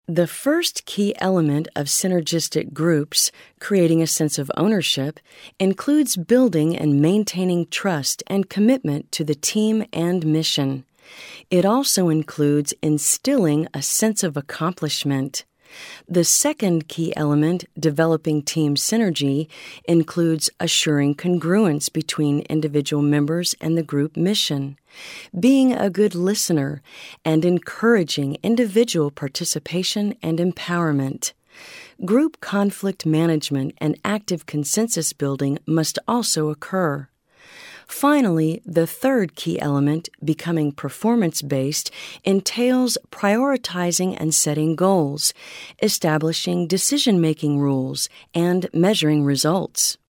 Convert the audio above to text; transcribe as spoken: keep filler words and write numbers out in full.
The first key element of synergistic groups, creating a sense of ownership, includes building and maintaining trust and commitment to the team and mission. It also includes instilling a sense of accomplishment. The second key element, developing team synergy, includes assuring congruence between individual members and the group mission, being a good listener, and encouraging individual participation and empowerment. Group conflict management and active consensus building must also occur. Finally, the third key element, becoming performance-based, entails prioritizing and setting goals, establishing decision-making rules, and measuring results.